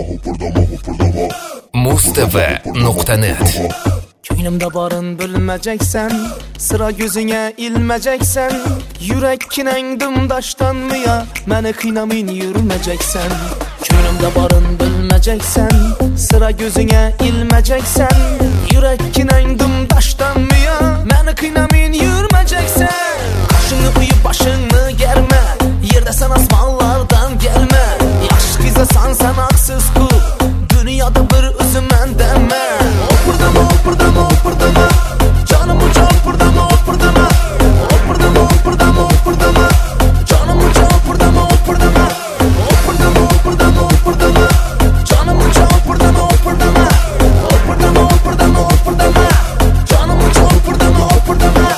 Mustv.net Ko'nglimda borin bilmajeksan, sira gözüne ilmejeksan, yurekkinang dumdaştanmı ya, meni qiynamin yurmajeksan. Ko'nglimda borin bilmejeksan, sira gözüne ilmejeksan, yurekkinang dumdaştanmı ya, meni qiynamin yurmajeksan. Qaşını uyub başını germe, yerde sen asmanlardan gelme. Yaxshi qizasan sen haqsiz ku, dünyada bir özüm mendeme. Opırdama, opırdama, opırdama, canımı çarpırdama, opırdama. Opırdama, opırdama, opırdama, canımı çarpırdama, opırdama. Opırdama, opırdama, opırdama, canımı çarpırdama, opırdama. Opırdama, opırdama, opırdama, canımı çarpırdama, opırdama.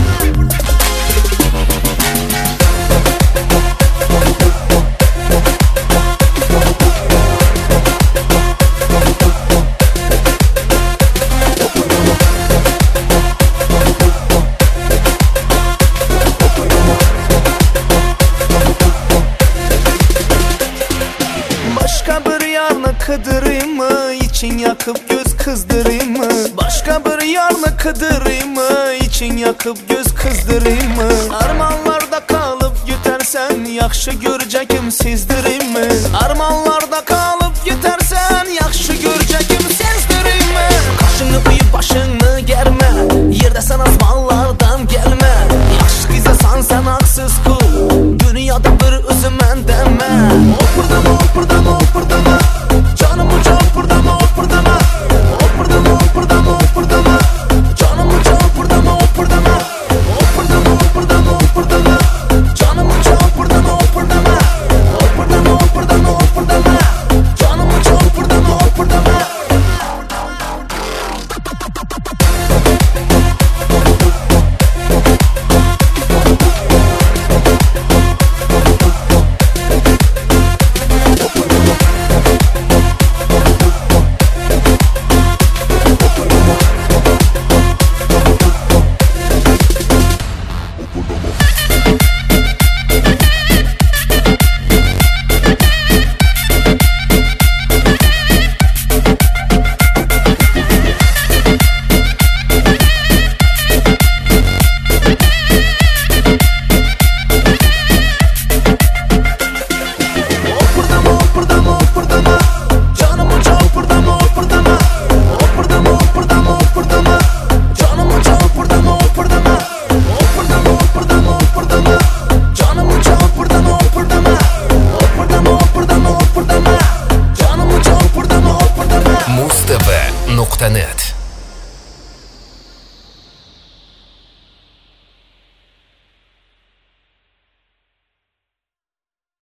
Başka bir yarını kıdırayım mı? İçin yakıp göz kızdırayım mı? Başka bir yarını kıdırayım mı? İçin yakıp göz kızdırayım mı? Armanlarda kalıp yetersen, yaxşı görecekim sezdireyim mi? Armanlarda kalıp yetersen, yaxşı görecekim sezdireyim mi? Kaşını uyub başını germe, yerde sen asmanlardan gelme. Yaxşı qizasan sen haqsiz ku, dünyada bir özüm mendeme. Opırdama, opırdama, opırdama, canımı çarpırdama, opırdama. Opırdama, opırdama, opırdama, canımı çarpırdama, opırdama. Opırdama, opırdama, opırdama, canımı çarpırdama, opırdama. Opırdama, opırdama, opırdama, canımı çarpırdama, opırdama. Mustv.net